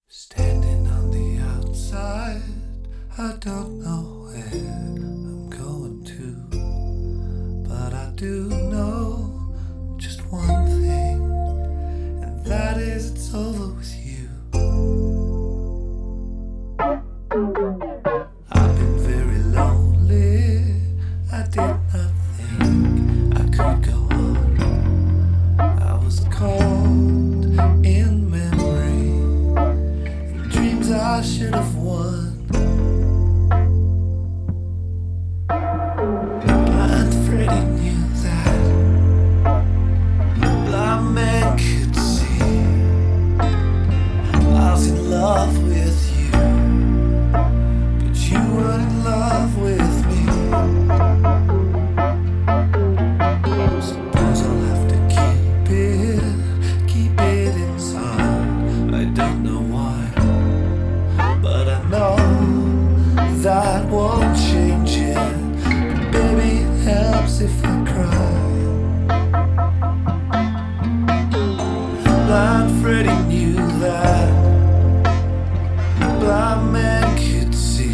Standing on the outside, I don't know where I'm going to, but I do know just one thing, and that is it's over with you. I've been very lonely, I did not think I could go on. I was cold in memory, dreams I should have won. Blind Freddy knew that blind man could see I was in love with you, but you weren't in love with me. Suppose I'll have to keep it inside. I don't know why, but I know that won't change it. But baby, it helps if I cry. Blind Freddy knew that blind man could see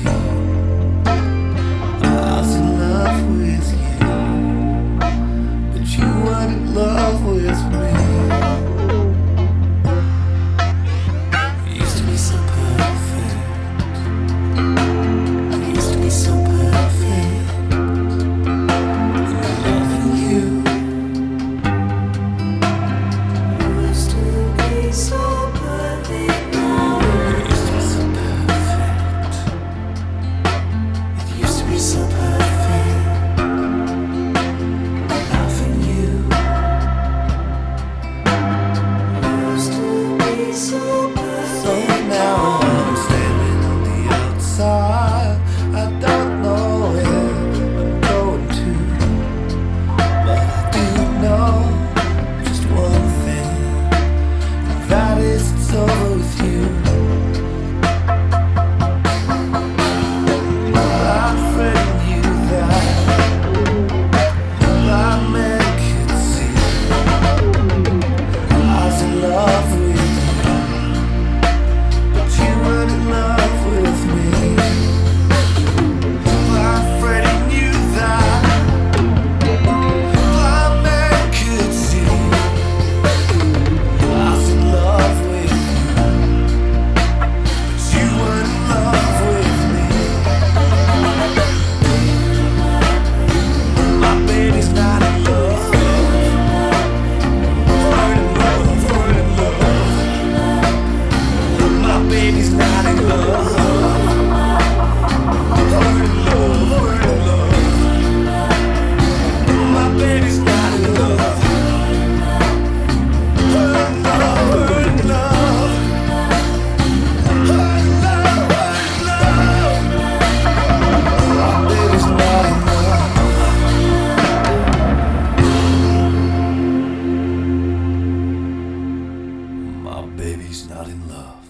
I was in love with you, but you weren't in love with me. You used to be so perfect. You used to be so perfect. And loving you used to be so perfect now. You used to be so perfect. It used to be so perfect. Loving you used to be so perfect. So now I'm standing on the outside. I don't know where I'm going to, but I do know just one thing, and that is it's over with you. Blind Freddy knew that blind man could see I was in love with you, but you weren't in love with me. Blind Freddy knew that blind man could see I was in love with you, but you weren't in love with me. My baby's not in love. We're in love, we're in love. My baby's not in love. We're in love, we're in love. My baby's not in love. We're in love, we're in love. We're in love, we're in love. My baby's not in love. My baby's not in love.